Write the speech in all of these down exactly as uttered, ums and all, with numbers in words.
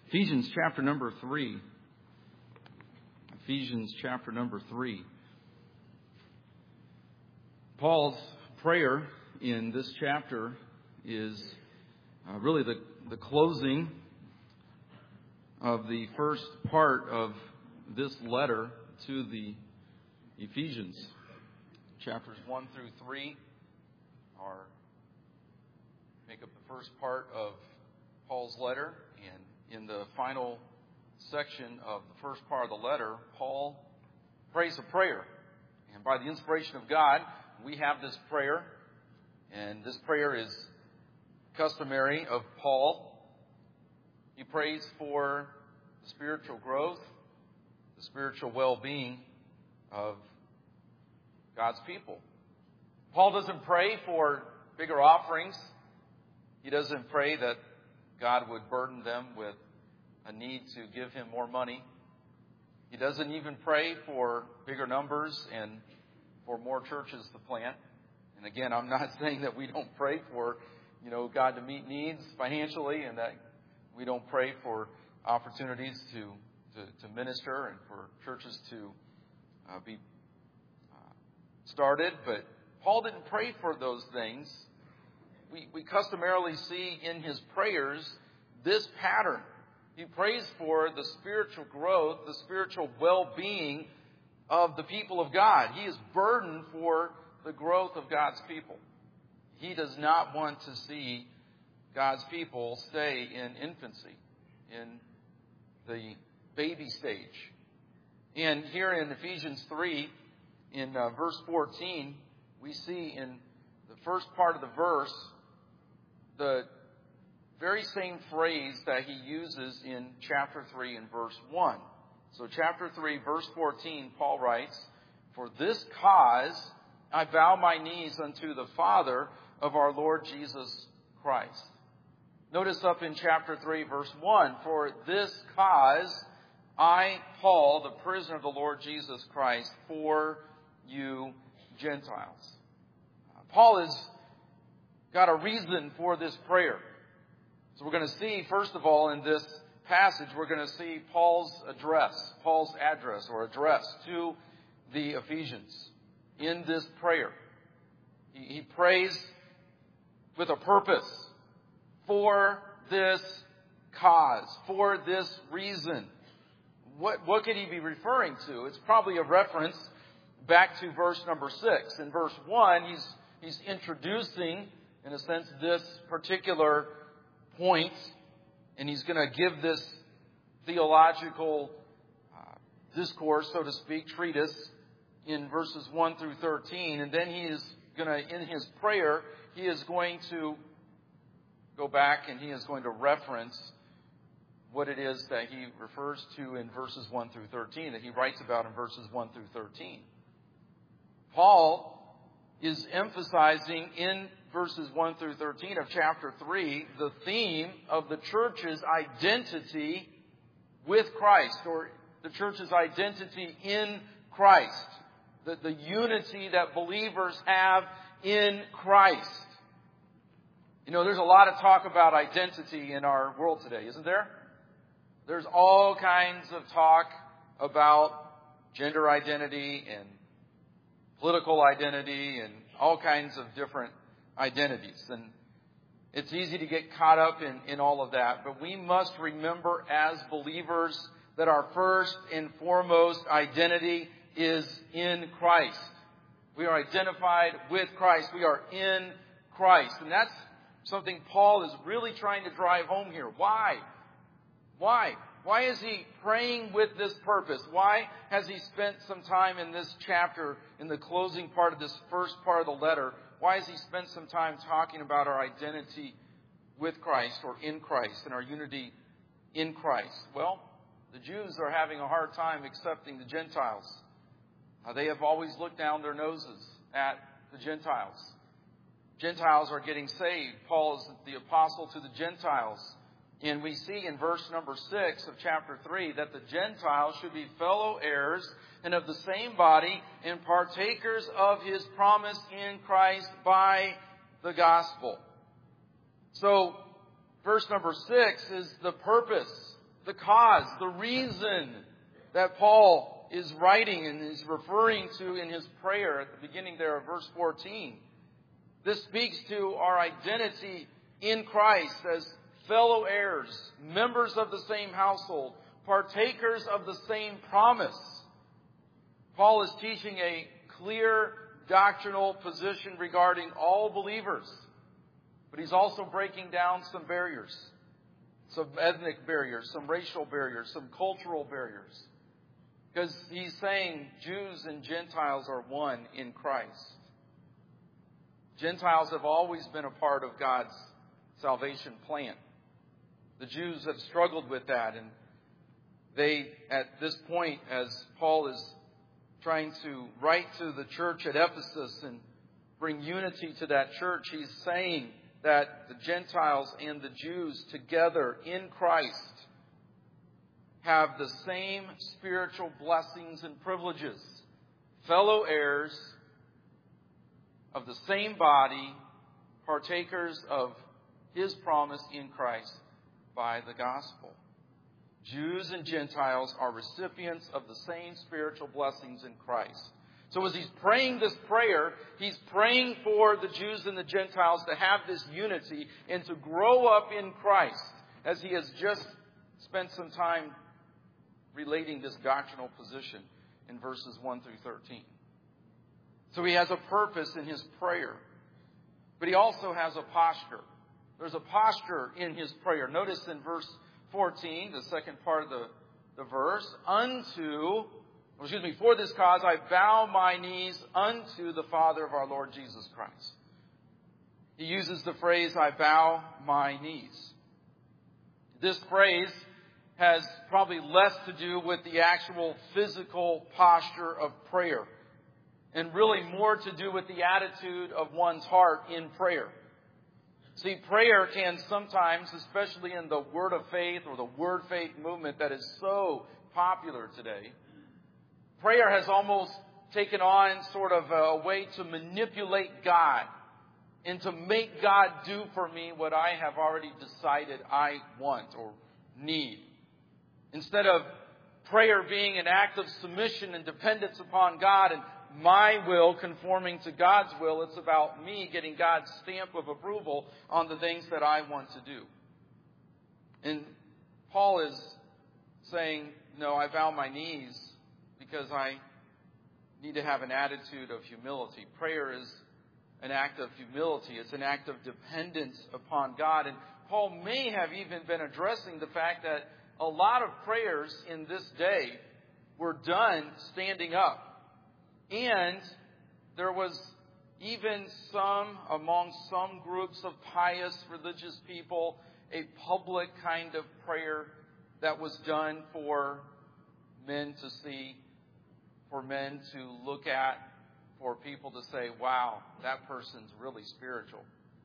Ephesians chapter number three. Ephesians chapter number three. Paul's prayer in this chapter is uh, really the, the closing of the first part of this letter to the Ephesians. Chapters one through three are make up the first part of Paul's letter, and in the final section of the first part of the letter, Paul prays a prayer. And by the inspiration of God, we have this prayer, and this prayer is customary of Paul. He prays for the spiritual growth, the spiritual well-being of God's people. Paul doesn't pray for bigger offerings. He doesn't pray that God would burden them with a need to give him more money. He doesn't even pray for bigger numbers and for more churches to plant. And again, I'm not saying that we don't pray for, you know, God to meet needs financially, and that we don't pray for opportunities to to, to minister and for churches to uh, be uh, started. But Paul didn't pray for those things. We, we customarily see in his prayers this pattern. He prays for the spiritual growth, the spiritual well-being of the people of God. He is burdened for the growth of God's people. He does not want to see God's people stay in infancy, in the baby stage. And here in Ephesians three, in uh, verse fourteen, we see in the first part of the verse the very same phrase that he uses in chapter three and verse one. So chapter three, verse fourteen, Paul writes, "For this cause I bow my knees unto the Father of our Lord Jesus Christ." Notice up in chapter three, verse one, "For this cause I, Paul, the prisoner of the Lord Jesus Christ, for you Gentiles." Paul has got a reason for this prayer. So we're going to see, first of all, in this passage, we're going to see Paul's address, Paul's address or address to the Ephesians in this prayer. He, he prays with a purpose for this cause, for this reason. What, what could he be referring to? It's probably a reference back to verse number six. In verse one, he's, he's introducing, in a sense, this particular point, and he's going to give this theological uh, discourse, so to speak, treatise in verses one through thirteen. And then he is going to, in his prayer, he is going to go back and he is going to reference what it is that he refers to in verses one through thirteen, that he writes about in verses one through thirteen. Paul is emphasizing in verses one through thirteen of chapter three the theme of the church's identity with Christ, or the church's identity in Christ, the, the unity that believers have in Christ. You know, there's a lot of talk about identity in our world today, isn't there? There's all kinds of talk about gender identity and political identity and all kinds of different identities. And it's easy to get caught up in, in all of that. But we must remember as believers that our first and foremost identity is in Christ. We are identified with Christ. We are in Christ. And that's something Paul is really trying to drive home here. Why? Why? Why is he praying with this purpose? Why has he spent some time in this chapter, in the closing part of this first part of the letter? Why has he spent some time talking about our identity with Christ or in Christ and our unity in Christ? Well, the Jews are having a hard time accepting the Gentiles. Uh, they have always looked down their noses at the Gentiles. Gentiles are getting saved. Paul is the apostle to the Gentiles. And we see in verse number six of chapter three that the Gentiles should be fellow heirs and of the same body and partakers of his promise in Christ by the gospel. So verse number six is the purpose, the cause, the reason that Paul is writing and is referring to in his prayer at the beginning there of verse fourteen. This speaks to our identity in Christ as fellow heirs, members of the same household, partakers of the same promise. Paul is teaching a clear doctrinal position regarding all believers, but he's also breaking down some barriers, some ethnic barriers, some racial barriers, some cultural barriers. Because he's saying Jews and Gentiles are one in Christ. Gentiles have always been a part of God's salvation plan. The Jews have struggled with that, and they, at this point, as Paul is trying to write to the church at Ephesus and bring unity to that church, he's saying that the Gentiles and the Jews together in Christ have the same spiritual blessings and privileges, fellow heirs of the same body, partakers of His promise in Christ by the gospel. Jews and Gentiles are recipients of the same spiritual blessings in Christ. So as he's praying this prayer, he's praying for the Jews and the Gentiles to have this unity and to grow up in Christ, as he has just spent some time relating this doctrinal position in verses one through thirteen. So he has a purpose in his prayer, but he also has a posture. There's a posture in his prayer. Notice in verse fourteen, the second part of the, the verse, unto, excuse me, for this cause I bow my knees unto the Father of our Lord Jesus Christ. He uses the phrase, I bow my knees. This phrase has probably less to do with the actual physical posture of prayer, and really more to do with the attitude of one's heart in prayer. See, prayer can sometimes, especially in the Word of Faith or the Word Faith movement that is so popular today, prayer has almost taken on sort of a way to manipulate God and to make God do for me what I have already decided I want or need. Instead of prayer being an act of submission and dependence upon God and my will conforming to God's will, it's about me getting God's stamp of approval on the things that I want to do. And Paul is saying, no, I bow my knees because I need to have an attitude of humility. Prayer is an act of humility. It's an act of dependence upon God. And Paul may have even been addressing the fact that a lot of prayers in this day were done standing up. And there was even some, among some groups of pious religious people, a public kind of prayer that was done for men to see, for men to look at, for people to say, wow, that person's really spiritual.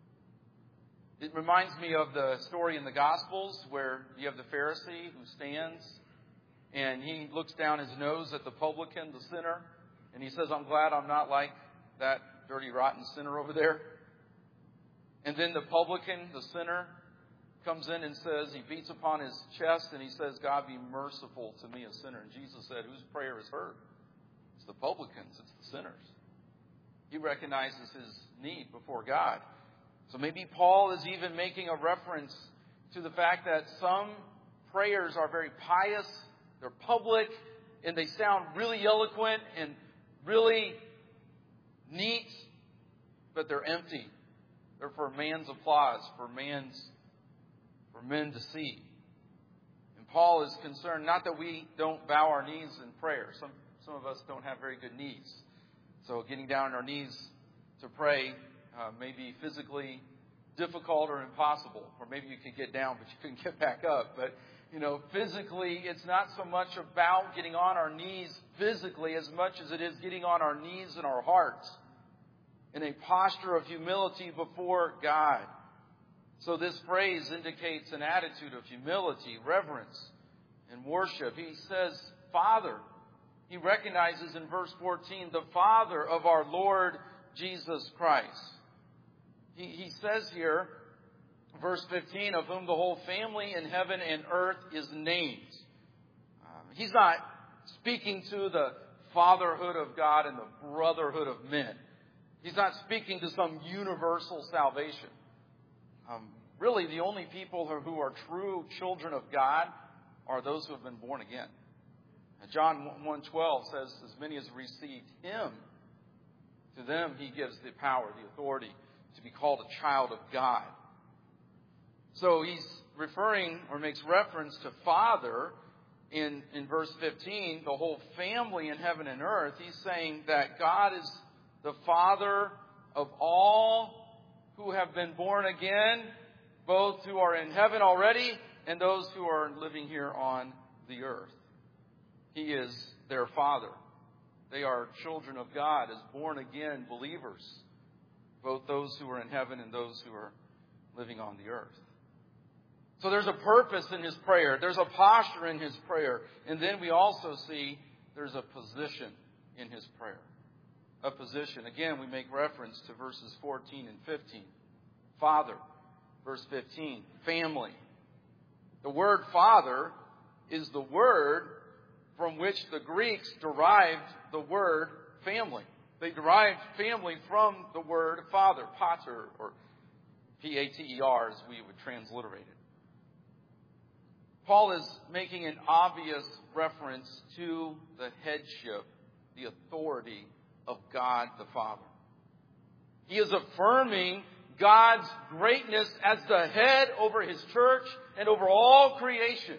It reminds me of the story in the Gospels where you have the Pharisee who stands and he looks down his nose at the publican, the sinner, and he says, I'm glad I'm not like that dirty, rotten sinner over there. And then the publican, the sinner, comes in and says, he beats upon his chest and he says, God, be merciful to me, a sinner. And Jesus said, whose prayer is heard? It's the publicans, it's the sinners. He recognizes his need before God. So maybe Paul is even making a reference to the fact that some prayers are very pious, they're public, and they sound really eloquent and really neat, but they're empty. They're for man's applause, for man's, for men to see. And Paul is concerned not that we don't bow our knees in prayer. Some some of us don't have very good knees, so getting down on our knees to pray uh, may be physically difficult or impossible, or maybe you could get down but you couldn't get back up. But you know, physically, it's not so much about getting on our knees physically as much as it is getting on our knees in our hearts in a posture of humility before God. So this phrase indicates an attitude of humility, reverence, and worship. He says, Father. He recognizes in verse fourteen the Father of our Lord Jesus Christ. He, he says here Verse fifteen, of whom the whole family in heaven and earth is named. Uh, he's not speaking to the fatherhood of God and the brotherhood of men. He's not speaking to some universal salvation. Um, really, the only people who are true children of God are those who have been born again. And John one twelve says, as many as received Him, to them He gives the power, the authority to be called a child of God. So he's referring or makes reference to Father in, in verse fifteen, the whole family in heaven and earth. He's saying that God is the Father of all who have been born again, both who are in heaven already and those who are living here on the earth. He is their Father. They are children of God as born again believers, both those who are in heaven and those who are living on the earth. So there's a purpose in his prayer. There's a posture in his prayer. And then we also see there's a position in his prayer. A position. Again, we make reference to verses fourteen and fifteen. Father, verse fifteen. Family. The word Father is the word from which the Greeks derived the word family. They derived family from the word Father, pater, or P A T E R as we would transliterate it. Paul is making an obvious reference to the headship, the authority of God the Father. He is affirming God's greatness as the head over His church and over all creation.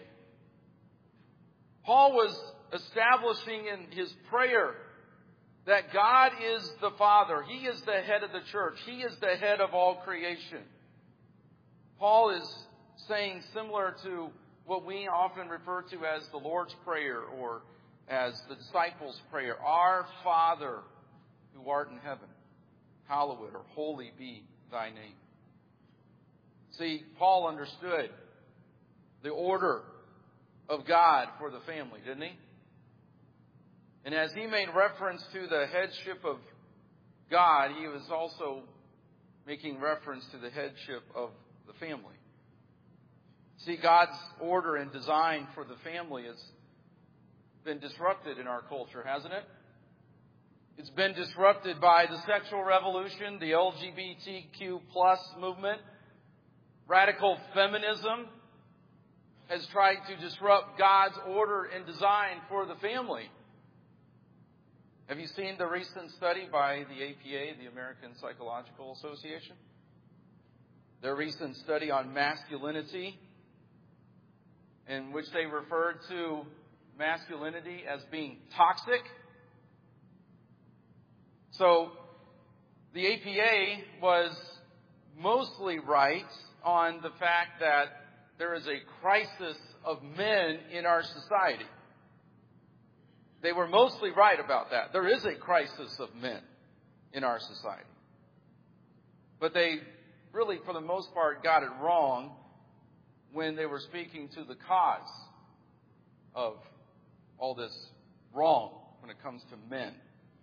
Paul was establishing in his prayer that God is the Father. He is the head of the church. He is the head of all creation. Paul is saying similar to what we often refer to as the Lord's Prayer or as the disciples' prayer. Our Father who art in heaven, hallowed or holy be thy name. See, Paul understood the order of God for the family, didn't he? And as he made reference to the headship of God, he was also making reference to the headship of the family. See, God's order and design for the family has been disrupted in our culture, hasn't it? It's been disrupted by the sexual revolution, the L G B T Q plus movement. Radical feminism has tried to disrupt God's order and design for the family. Have you seen the recent study by the A P A, the American Psychological Association? Their recent study on masculinity, in which they referred to masculinity as being toxic. So, the A P A was mostly right on the fact that there is a crisis of men in our society. They were mostly right about that. There is a crisis of men in our society. But they really, for the most part, got it wrong when they were speaking to the cause of all this wrong when it comes to men.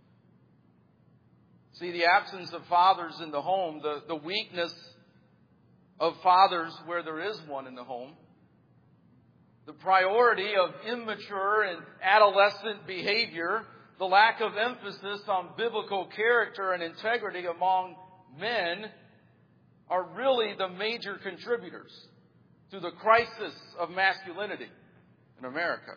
See, the absence of fathers in the home, the, the weakness of fathers where there is one in the home, the priority of immature and adolescent behavior, the lack of emphasis on biblical character and integrity among men are really the major contributors to the crisis of masculinity in America.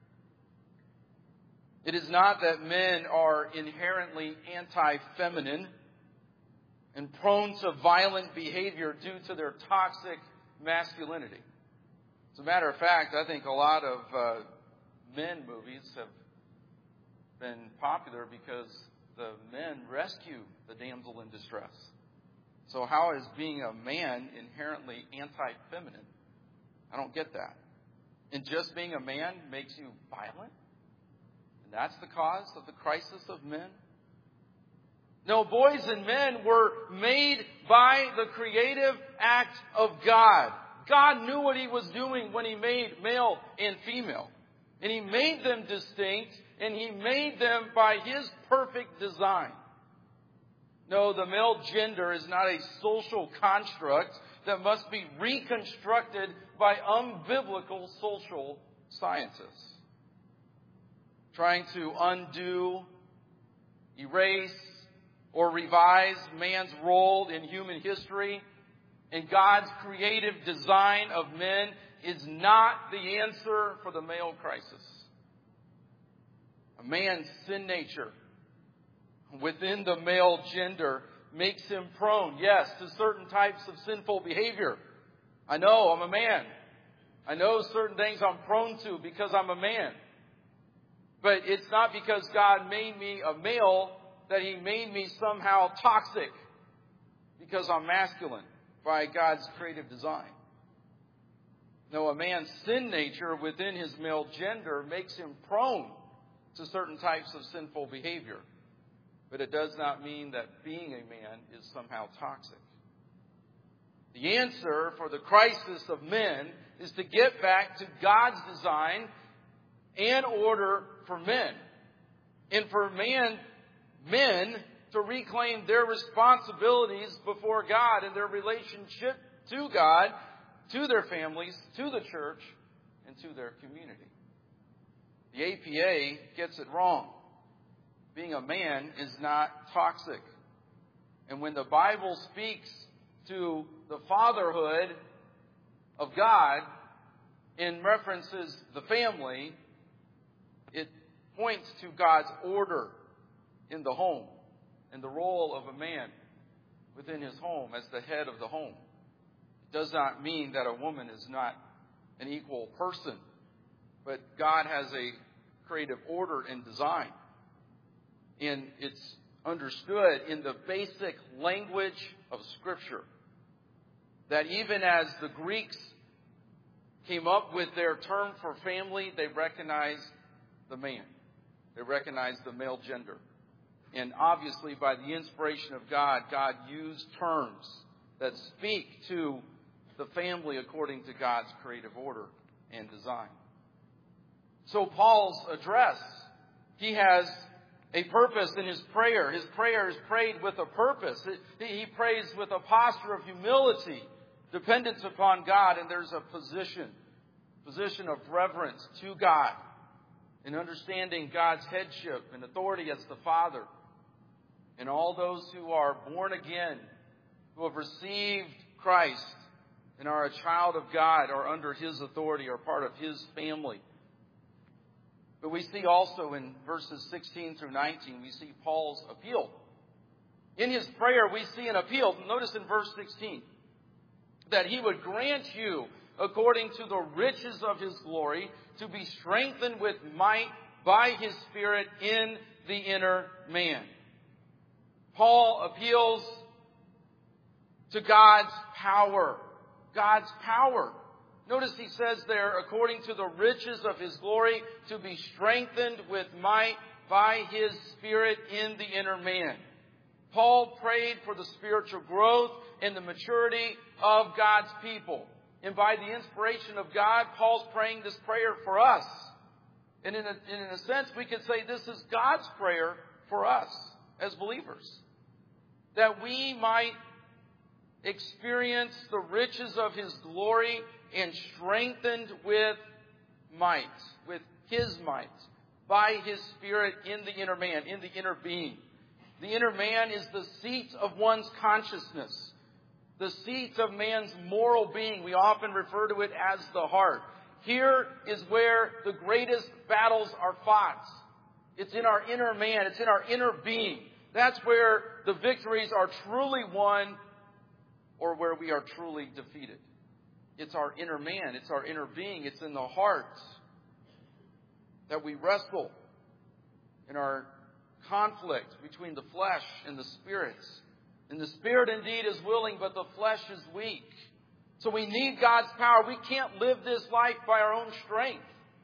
It is not that men are inherently anti-feminine and prone to violent behavior due to their toxic masculinity. As a matter of fact, I think a lot of uh, men movies have been popular because the men rescue the damsel in distress. So how is being a man inherently anti-feminine? I don't get that. And just being a man makes you violent? And that's the cause of the crisis of men? No, boys and men were made by the creative act of God. God knew what He was doing when He made male and female. And He made them distinct, and He made them by His perfect design. No, the male gender is not a social construct that must be reconstructed by unbiblical social scientists, trying to undo, erase, or revise man's role in human history and God's creative design of men is not the answer for the male crisis. A man's sin nature within the male gender makes him prone, yes, to certain types of sinful behavior. I know I'm a man. I know certain things I'm prone to because I'm a man. But it's not because God made me a male that He made me somehow toxic because I'm masculine by God's creative design. No, a man's sin nature within his male gender makes him prone to certain types of sinful behavior. But it does not mean that being a man is somehow toxic. The answer for the crisis of men is to get back to God's design and order for men. And for man, men to reclaim their responsibilities before God and their relationship to God, to their families, to the church, and to their community. The A P A gets it wrong. Being a man is not toxic. And when the Bible speaks to the fatherhood of God and references the family, it points to God's order in the home and the role of a man within his home as the head of the home. It does not mean that a woman is not an equal person, but God has a creative order and design. And it's understood in the basic language of Scripture that even as the Greeks came up with their term for family, they recognized the man. They recognized the male gender. And obviously, by the inspiration of God, God used terms that speak to the family according to God's creative order and design. So Paul's address, he has a purpose in his prayer. His prayer is prayed with a purpose. He prays with a posture of humility, dependence upon God, and there's a position, position of reverence to God, in understanding God's headship and authority as the Father. And all those who are born again, who have received Christ and are a child of God, are under His authority, are part of His family. But we see also in verses sixteen through nineteen, we see Paul's appeal. In his prayer, we see an appeal. Notice in verse sixteen, that He would grant you, according to the riches of His glory, to be strengthened with might by His Spirit in the inner man. Paul appeals to God's power. God's power. Notice he says there, according to the riches of His glory, to be strengthened with might by His Spirit in the inner man. Paul prayed for the spiritual growth and the maturity of God's people. And by the inspiration of God, Paul's praying this prayer for us. And in a, in a sense, we could say this is God's prayer for us as believers. That we might experience the riches of His glory and strengthened with might, with His might, by His Spirit in the inner man, in the inner being. The inner man is the seat of one's consciousness, the seat of man's moral being. We often refer to it as the heart. Here is where the greatest battles are fought. It's in our inner man. It's in our inner being. That's where the victories are truly won or where we are truly defeated. It's our inner man. It's our inner being. It's in the heart that we wrestle in our conflict between the flesh and the spirit. And the spirit indeed is willing, but the flesh is weak. So we need God's power. We can't live this life by our own strength.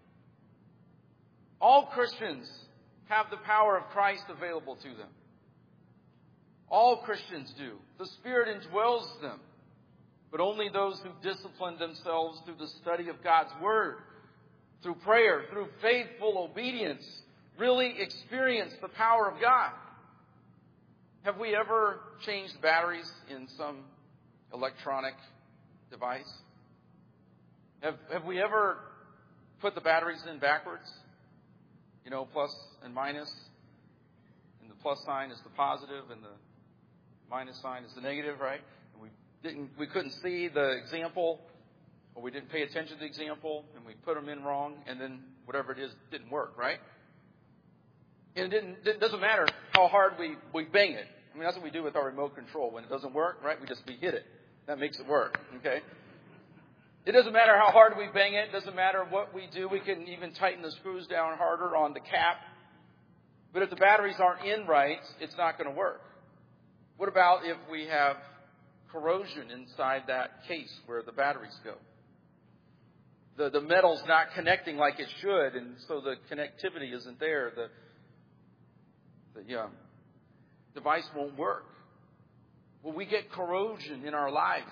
All Christians have the power of Christ available to them. All Christians do. The Spirit indwells them. But only those who discipline themselves through the study of God's Word, through prayer, through faithful obedience, really experience the power of God. Have we ever changed batteries in some electronic device? Have, have we ever put the batteries in backwards? You know, plus and minus. And the plus sign is the positive and the minus sign is the negative, right? And we didn't, we couldn't see the example, or we didn't pay attention to the example, and we put them in wrong, and then whatever it is didn't work, right? And it didn't, it doesn't matter how hard we, we bang it. I mean, that's what we do with our remote control. When it doesn't work, right, we just, we hit it. That makes it work, okay? It doesn't matter how hard we bang it. It doesn't matter what we do. We can even tighten the screws down harder on the cap. But if the batteries aren't in right, it's not going to work. What about if we have corrosion inside that case where the batteries go? The, the metal's not connecting like it should, and so the connectivity isn't there. The, the yeah, device won't work. Well, we get corrosion in our lives.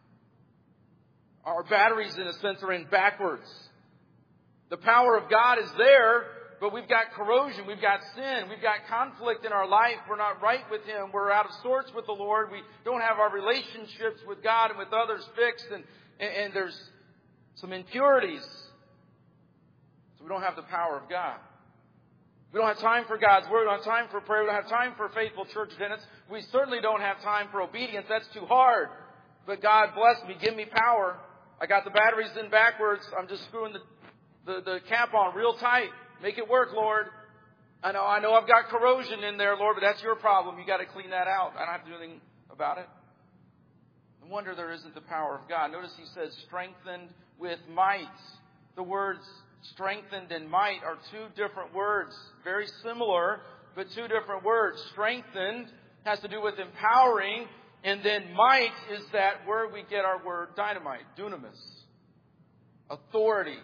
Our batteries, in a sense, are in backwards. The power of God is there, but we've got corrosion. We've got sin. We've got conflict in our life. We're not right with Him. We're out of sorts with the Lord. We don't have our relationships with God and with others fixed. And, and, and there's some impurities. So we don't have the power of God. We don't have time for God's Word. We don't have time for prayer. We don't have time for faithful church attendance. We certainly don't have time for obedience. That's too hard. But God bless me. Give me power. I got the batteries in backwards. I'm just screwing the, the, the cap on real tight. Make it work, Lord. I know, I know I've got corrosion in there, Lord, but that's your problem. You got to clean that out. I don't have to do anything about it. No wonder there isn't the power of God. Notice he says strengthened with might. The words strengthened and might are two different words. Very similar, but two different words. Strengthened has to do with empowering. And then might is that where we get our word dynamite, dunamis, authority,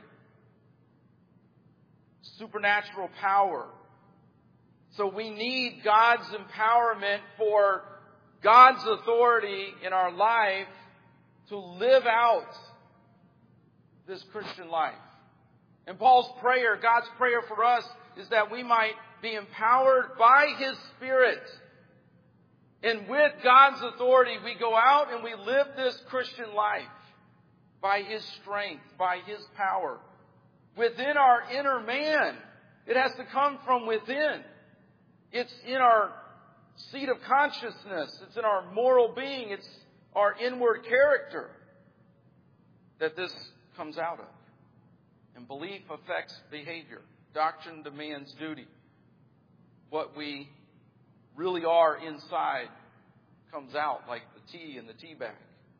supernatural power. So we need God's empowerment for God's authority in our life to live out this Christian life. And Paul's prayer, God's prayer for us, is that we might be empowered by His Spirit. And with God's authority, we go out and we live this Christian life by His strength, by His power. Within our inner man, it has to come from within. It's in our seat of consciousness. It's in our moral being. It's our inward character that this comes out of. And belief affects behavior. Doctrine demands duty. What we really are inside comes out like the tea in the tea bag.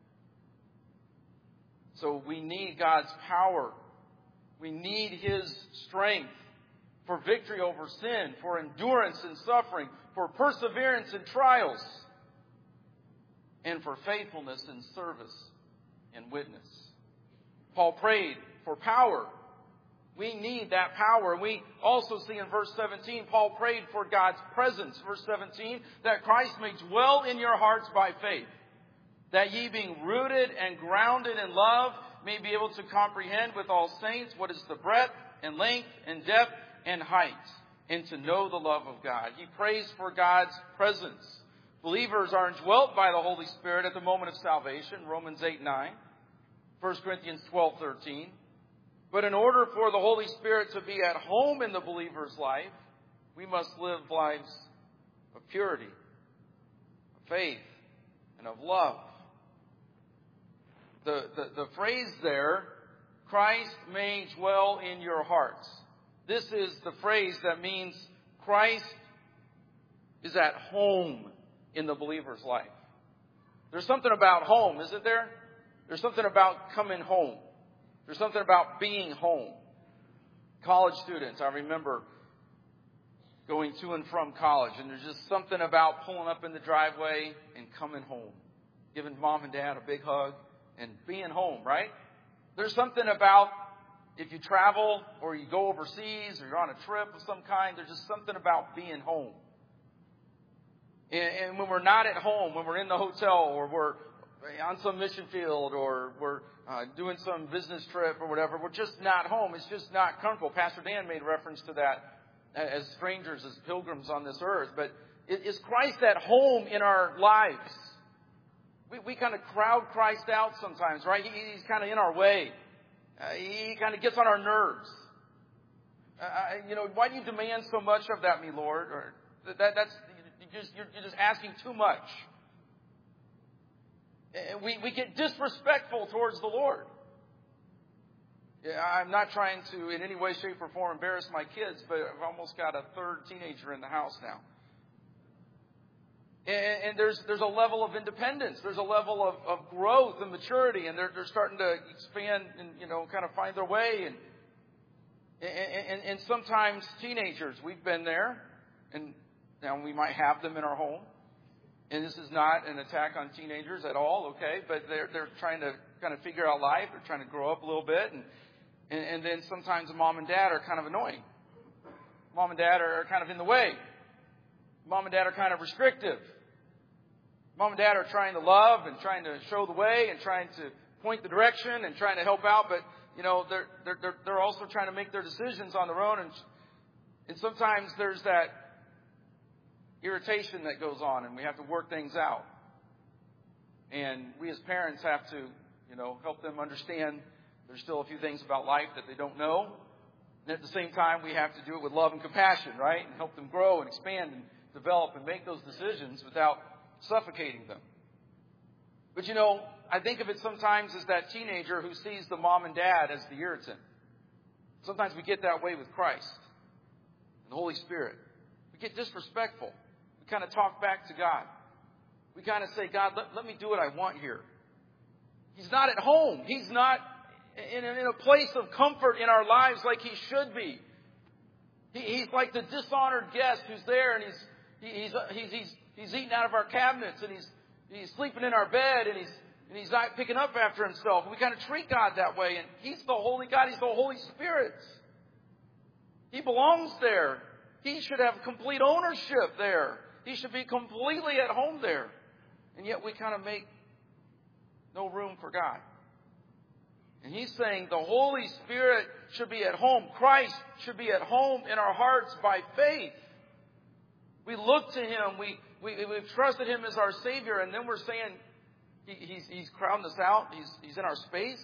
So we need God's power. We need His strength for victory over sin, for endurance in suffering, for perseverance in trials, and for faithfulness in service and witness. Paul prayed for power. We need that power. We also see in verse seventeen, Paul prayed for God's presence. Verse seventeen, that Christ may dwell in your hearts by faith, that ye being rooted and grounded in love may be able to comprehend with all saints what is the breadth and length and depth and height, and to know the love of God. He prays for God's presence. Believers are indwelt by the Holy Spirit at the moment of salvation, Romans eight nine, First Corinthians twelve thirteen. But in order for the Holy Spirit to be at home in the believer's life, we must live lives of purity, of faith, and of love. The, the, the phrase there, Christ may dwell in your hearts. This is the phrase that means Christ is at home in the believer's life. There's something about home, isn't there? There's something about coming home. There's something about being home. College students, I remember going to and from college, and there's just something about pulling up in the driveway and coming home, giving mom and dad a big hug and being home, right? There's something about if you travel or you go overseas or you're on a trip of some kind, there's just something about being home. And, and when we're not at home, when we're in the hotel or we're on some mission field or we're uh, doing some business trip or whatever, we're just not home. It's just not comfortable. Pastor Dan made reference to that as strangers, as pilgrims on this earth. But is Christ at home in our lives? We, we kind of crowd Christ out sometimes, right? He, he's kind of in our way. Uh, he kind of gets on our nerves. Uh, you know, why do you demand so much of that, me, Lord? Or that, that's you're just, you're, you're just asking too much. We, we get disrespectful towards the Lord. I'm not trying to in any way, shape, or form embarrass my kids, but I've almost got a third teenager in the house now. And, and there's there's a level of independence. There's a level of, of growth and maturity, and they're they're starting to expand and, you know, kind of find their way. And and, and, and sometimes teenagers, we've been there, and now we might have them in our home. And this is not an attack on teenagers at all, okay? But they're they're trying to kind of figure out life. They're trying to grow up a little bit. And, and, and then sometimes mom and dad are kind of annoying. Mom and dad are kind of in the way. Mom and dad are kind of restrictive. Mom and dad are trying to love and trying to show the way and trying to point the direction and trying to help out. But, you know, they're they're they're, they're also trying to make their decisions on their own. And, and sometimes there's that irritation that goes on, and we have to work things out. And we as parents have to, you know, help them understand there's still a few things about life that they don't know. And at the same time, we have to do it with love and compassion, right? And help them grow and expand and develop and make those decisions without suffocating them. But, you know, I think of it sometimes as that teenager who sees the mom and dad as the irritant. Sometimes we get that way with Christ and the Holy Spirit. We get disrespectful. Kind of talk back to God. We kind of say, God, let, let me do what I want here. He's not at home. He's not in a, in a place of comfort in our lives like he should be. He, he's like the dishonored guest who's there, and he's he, he's, he's he's he's eating out of our cabinets, and he's he's sleeping in our bed, and he's and he's not picking up after himself. We kind of treat God that way, and he's the holy God. He's the Holy Spirit. He belongs there. He should have complete ownership there. He should be completely at home there. And yet we kind of make no room for God. And he's saying the Holy Spirit should be at home. Christ should be at home in our hearts by faith. We look to him. We, we, we've trusted him as our Savior. And then we're saying he, he's, he's crowding us out. He's, he's in our space.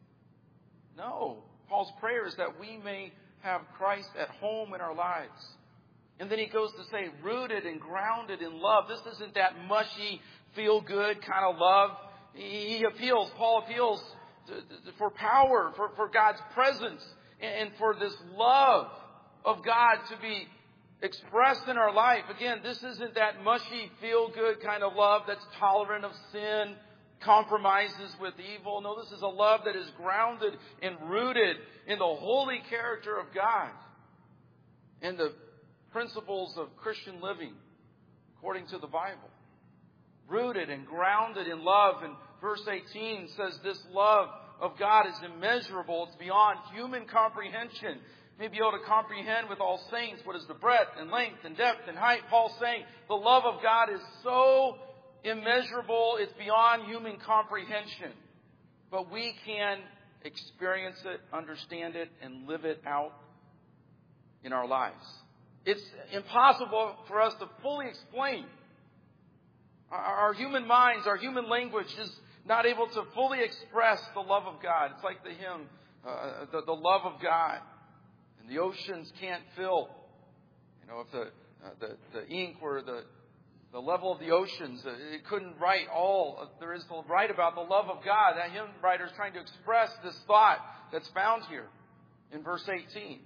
No. Paul's prayer is that we may have Christ at home in our lives. And then he goes to say, rooted and grounded in love. This isn't that mushy, feel-good kind of love. He appeals, Paul appeals to, to, for power, for, for God's presence, and, and for this love of God to be expressed in our life. Again, this isn't that mushy, feel-good kind of love that's tolerant of sin, compromises with evil. No, this is a love that is grounded and rooted in the holy character of God and the principles of Christian living according to the Bible. Rooted and grounded in love. And verse eighteen says this love of God is immeasurable. It's beyond human comprehension. May be able to comprehend with all saints what is the breadth and length and depth and height. Paul's saying the love of God is so immeasurable, it's beyond human comprehension. But we can experience it, understand it, and live it out in our lives. It's impossible for us to fully explain. Our, our human minds, our human language is not able to fully express the love of God. It's like the hymn, uh, the, the love of God. And the oceans can't fill. You know, if the uh, the, the ink were the the level of the oceans, uh, it couldn't write all uh, there is to write about the love of God. That hymn writer is trying to express this thought that's found here in verse eighteen.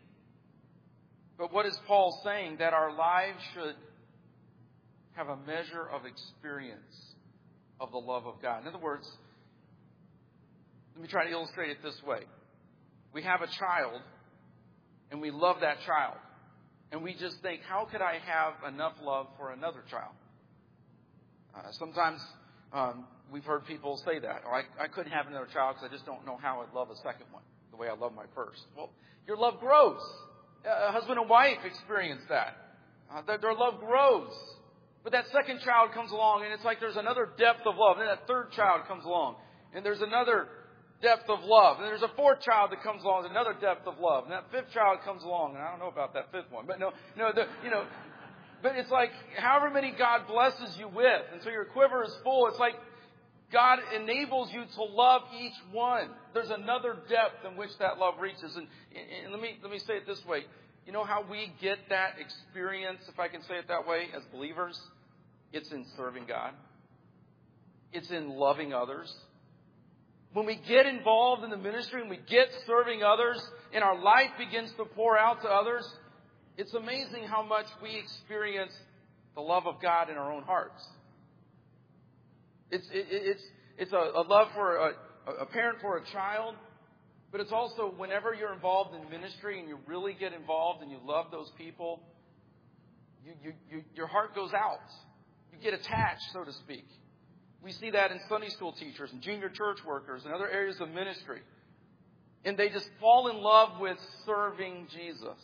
But what is Paul saying? That our lives should have a measure of experience of the love of God. In other words, let me try to illustrate it this way. We have a child, and we love that child. And we just think, how could I have enough love for another child? Uh, sometimes um, we've heard people say that. Oh, I, I couldn't have another child because I just don't know how I'd love a second one the way I love my first. Well, your love grows. A husband and wife experience that. Uh, their, their love grows. But that second child comes along, and it's like there's another depth of love. And then that third child comes along, and there's another depth of love. And there's a fourth child that comes along, another depth of love. And that fifth child comes along, and I don't know about that fifth one, but no, no, the, you know. But it's like however many God blesses you with, and so your quiver is full. It's like God enables you to love each one. There's another depth in which that love reaches. And, and let me let me say it this way. You know how we get that experience, if I can say it that way, as believers? It's in serving God. It's in loving others. When we get involved in the ministry and we get serving others and our life begins to pour out to others, it's amazing how much we experience the love of God in our own hearts. It's it, it's it's a, a love for a, a parent for a child, but it's also whenever you're involved in ministry and you really get involved and you love those people, you, you, you your heart goes out. You get attached, so to speak. We see that in Sunday school teachers and junior church workers and other areas of ministry. And they just fall in love with serving Jesus.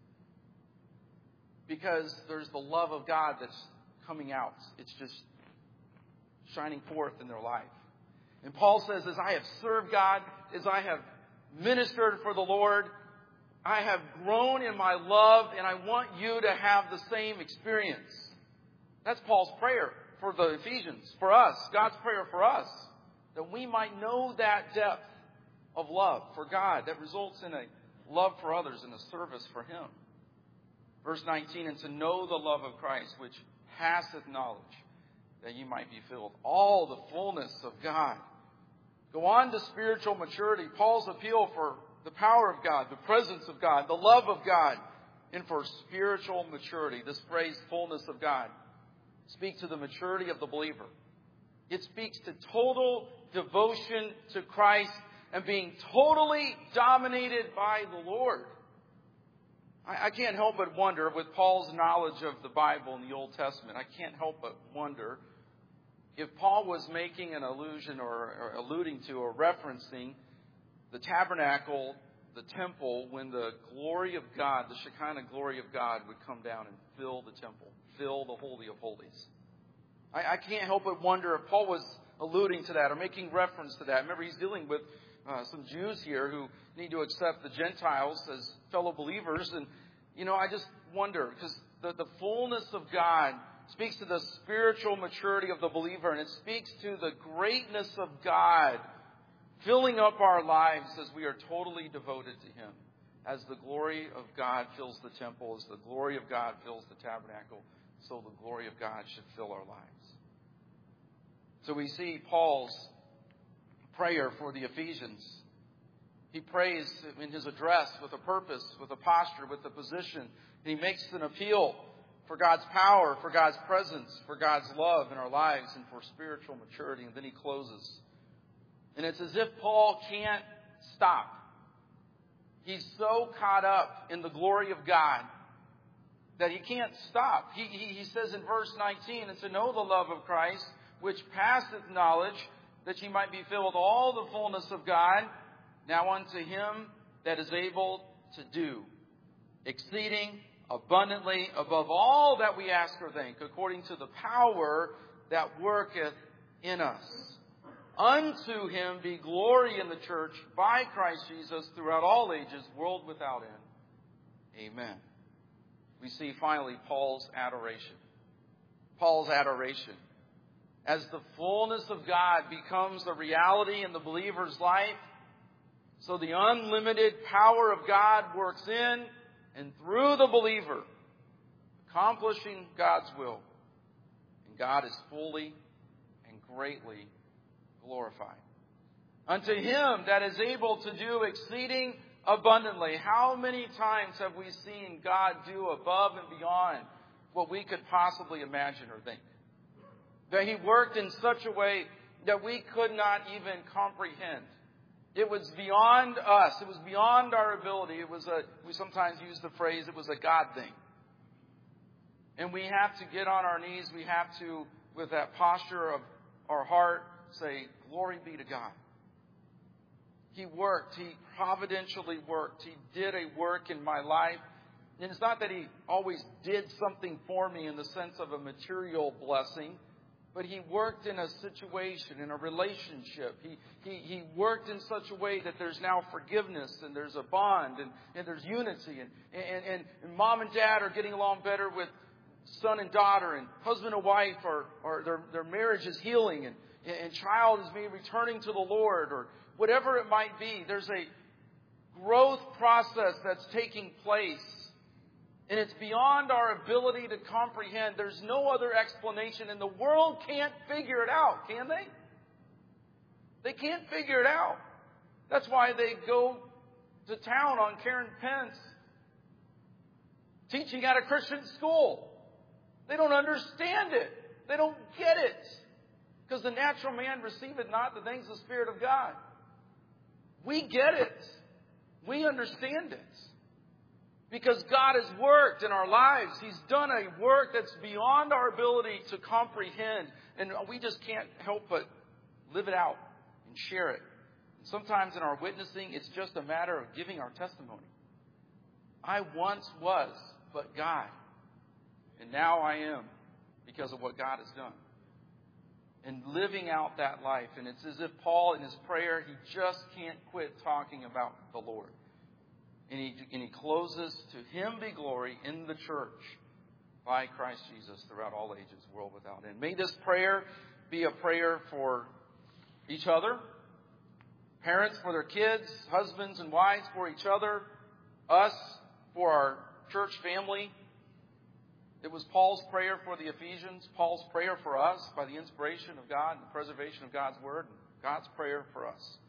Because there's the love of God that's coming out. It's just shining forth in their life. And Paul says, as I have served God, as I have ministered for the Lord, I have grown in my love, and I want you to have the same experience. That's Paul's prayer for the Ephesians, for us, God's prayer for us, that we might know that depth of love for God that results in a love for others and a service for Him. Verse nineteen, and to know the love of Christ, which passeth knowledge, that you might be filled with all the fullness of God. Go on to spiritual maturity. Paul's appeal for the power of God, the presence of God, the love of God, and for spiritual maturity. This phrase, fullness of God, speaks to the maturity of the believer. It speaks to total devotion to Christ and being totally dominated by the Lord. I, I can't help but wonder, with Paul's knowledge of the Bible and the Old Testament, I can't help but wonder if Paul was making an allusion or, or alluding to or referencing the tabernacle, the temple, when the glory of God, the Shekinah glory of God, would come down and fill the temple. Fill the Holy of Holies. I, I can't help but wonder if Paul was alluding to that or making reference to that. Remember, he's dealing with uh, some Jews here who need to accept the Gentiles as fellow believers. And, you know, I just wonder, because the, the fullness of God speaks to the spiritual maturity of the believer, and it speaks to the greatness of God filling up our lives as we are totally devoted to Him. As the glory of God fills the temple, as the glory of God fills the tabernacle, so the glory of God should fill our lives. So we see Paul's prayer for the Ephesians. He prays in his address with a purpose, with a posture, with a position. He makes an appeal for God's power, for God's presence, for God's love in our lives, and for spiritual maturity. And then he closes. And it's as if Paul can't stop. He's so caught up in the glory of God that he can't stop. He, he, he says in verse nineteen, and to know the love of Christ, which passeth knowledge, that ye might be filled with all the fullness of God. Now unto Him that is able to do exceeding abundantly above all that we ask or think, according to the power that worketh in us. Unto Him be glory in the church by Christ Jesus throughout all ages, world without end. Amen. We see finally Paul's adoration. Paul's adoration. As the fullness of God becomes a reality in the believer's life, so the unlimited power of God works in and through the believer, accomplishing God's will. And God is fully and greatly glorified. Unto Him that is able to do exceeding abundantly. How many times have we seen God do above and beyond what we could possibly imagine or think? That He worked in such a way that we could not even comprehend. It was beyond us. It was beyond our ability. It was a, we sometimes use the phrase, it was a God thing. And we have to get on our knees. We have to, with that posture of our heart, say, glory be to God. He worked. He providentially worked. He did a work in my life. And it's not that He always did something for me in the sense of a material blessing, but He worked in a situation, in a relationship. He, he, he worked in such a way that there's now forgiveness and there's a bond and, and there's unity. And, and, and, and mom and dad are getting along better with son and daughter, and husband and wife are, are their, their marriage is healing. And, and child is me returning to the Lord, or whatever it might be. There's a growth process that's taking place. And it's beyond our ability to comprehend. There's no other explanation. And the world can't figure it out, can they? They can't figure it out. That's why they go to town on Karen Pence teaching at a Christian school. They don't understand it. They don't get it. Because the natural man receiveth not the things of the Spirit of God. We get it. We understand it. Because God has worked in our lives. He's done a work that's beyond our ability to comprehend. And we just can't help but live it out and share it. And sometimes in our witnessing, it's just a matter of giving our testimony. I once was, but God. And now I am because of what God has done. And living out that life. And it's as if Paul, in his prayer, he just can't quit talking about the Lord. And he, and he closes, to Him be glory in the church by Christ Jesus throughout all ages, world without end. May this prayer be a prayer for each other, parents for their kids, husbands and wives for each other, us for our church family. It was Paul's prayer for the Ephesians, Paul's prayer for us by the inspiration of God and the preservation of God's Word, and God's prayer for us.